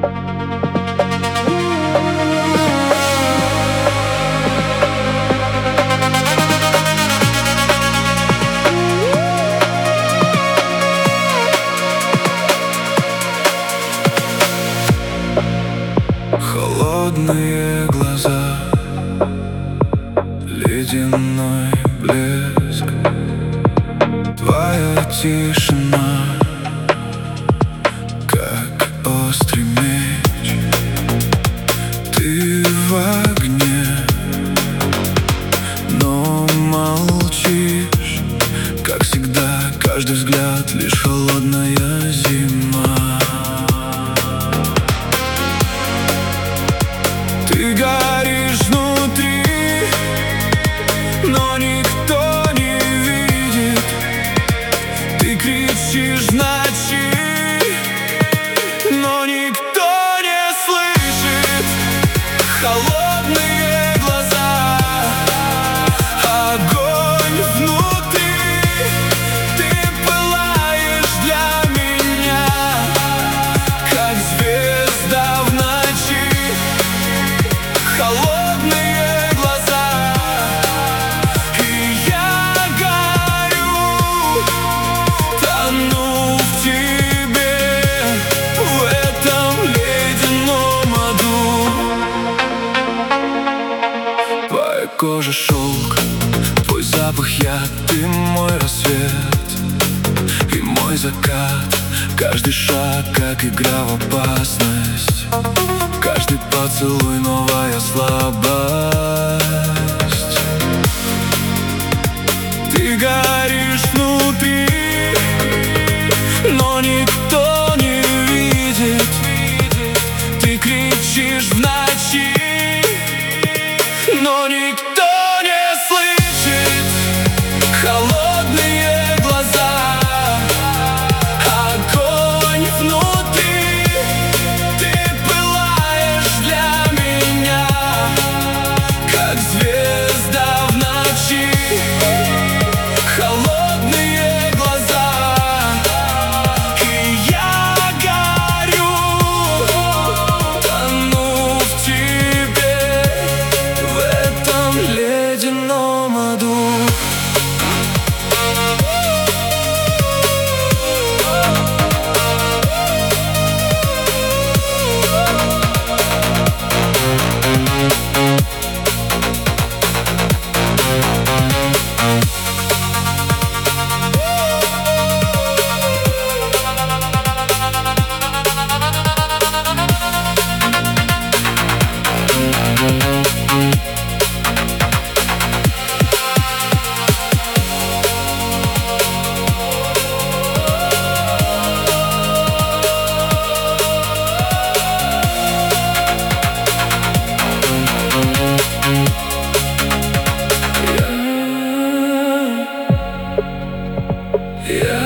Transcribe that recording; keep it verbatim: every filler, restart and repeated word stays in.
Холодные глаза, ледяной блеск, твоя тишина, как острый меч. Ты в огне, но молчишь, как всегда. Каждый взгляд — лишь холодная зима. Ты горишь внутри, но никто не видит. Ты кричишь в ночи, но никто не слышит. Холодные глаза, огонь внутри. Ты пылаешь для меня, как звезда в ночи. Холодные глаза, и я горю, тону в тебе, в этом ледяном аду. Твоя кожа шелк, твой запах яд. Ты мой рассвет и мой закат. Каждый шаг, как игра в опасность. Каждый поцелуй — новая слабость. Ты горишь внутри, но никто не видит. Ты кричишь в ночи, но никто не слышит. Холодные глаза, огонь внутри. Ты пылаешь для меня, как звезда в ночи. Холодные глаза, и я горю, тону в тебе, в этом ледяном аду. Yeah.